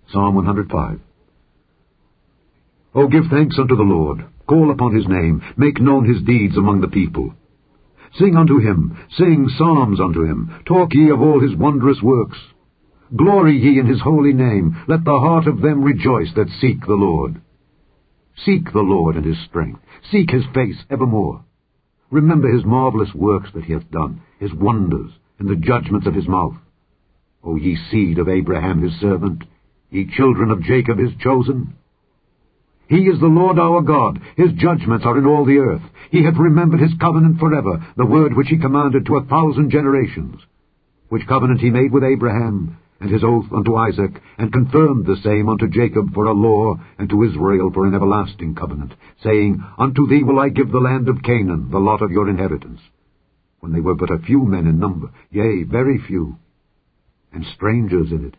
Psalm 105. O give thanks unto the Lord, call upon his name, make known his deeds among the people. Sing unto him, sing psalms unto him, talk ye of all his wondrous works. Glory ye in his holy name, let the heart of them rejoice that seek the Lord. Seek the Lord and his strength, seek his face evermore. Remember his marvelous works that he hath done, his wonders, and the judgments of his mouth. O ye seed of Abraham his servant, ye children of Jacob his chosen. He is the Lord our God, his judgments are in all the earth. He hath remembered his covenant forever, the word which he commanded to 1,000 generations, which covenant he made with Abraham, and his oath unto Isaac, and confirmed the same unto Jacob for a law, and to Israel for an everlasting covenant, saying, Unto thee will I give the land of Canaan, the lot of your inheritance, when they were but a few men in number, yea, very few, and strangers in it.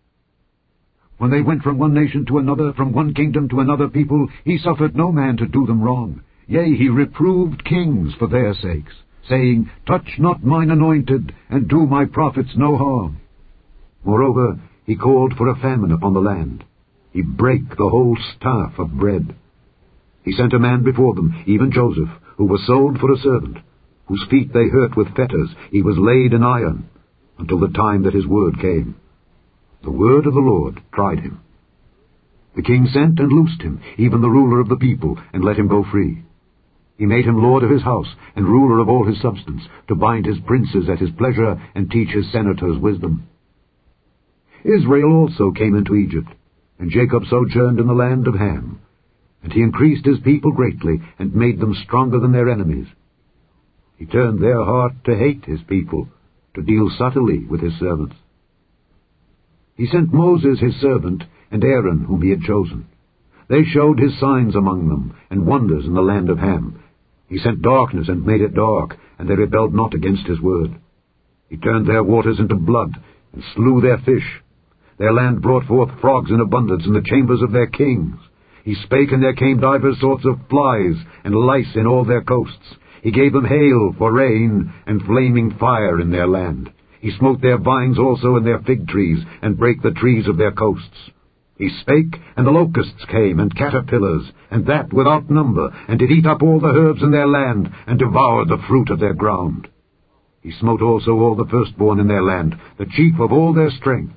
When they went from one nation to another, from one kingdom to another people, he suffered no man to do them wrong. Yea, he reproved kings for their sakes, saying, Touch not mine anointed, and do my prophets no harm. Moreover, he called for a famine upon the land. He brake the whole staff of bread. He sent a man before them, even Joseph, who was sold for a servant, whose feet they hurt with fetters. He was laid in iron, until the time that his word came. The word of the Lord tried him. The king sent and loosed him, even the ruler of the people, and let him go free. He made him lord of his house, and ruler of all his substance, to bind his princes at his pleasure, and teach his senators wisdom. Israel also came into Egypt, and Jacob sojourned in the land of Ham. And he increased his people greatly, and made them stronger than their enemies. He turned their heart to hate his people, to deal subtly with his servants. He sent Moses his servant, and Aaron whom he had chosen. They showed his signs among them, and wonders in the land of Ham. He sent darkness and made it dark, and they rebelled not against his word. He turned their waters into blood, and slew their fish. Their land brought forth frogs in abundance in the chambers of their kings. He spake, and there came divers sorts of flies, and lice in all their coasts. He gave them hail for rain, and flaming fire in their land. He smote their vines also and their fig trees, and brake the trees of their coasts. He spake, and the locusts came, and caterpillars, and that without number, and did eat up all the herbs in their land, and devoured the fruit of their ground. He smote also all the firstborn in their land, the chief of all their strength.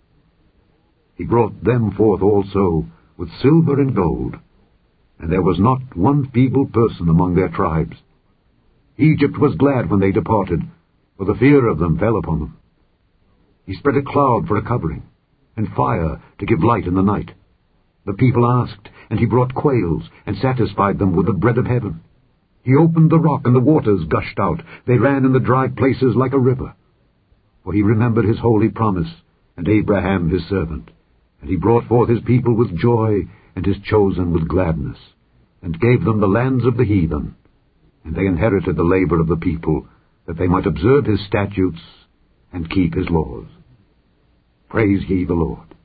He brought them forth also with silver and gold, and there was not one feeble person among their tribes. Egypt was glad when they departed, for the fear of them fell upon them. He spread a cloud for a covering, and fire to give light in the night. The people asked, and he brought quails, and satisfied them with the bread of heaven. He opened the rock, and the waters gushed out. They ran in the dry places like a river. For he remembered his holy promise, and Abraham his servant. And he brought forth his people with joy, and his chosen with gladness, and gave them the lands of the heathen. And they inherited the labor of the people, that they might observe his statutes, and keep his laws. Praise ye the Lord.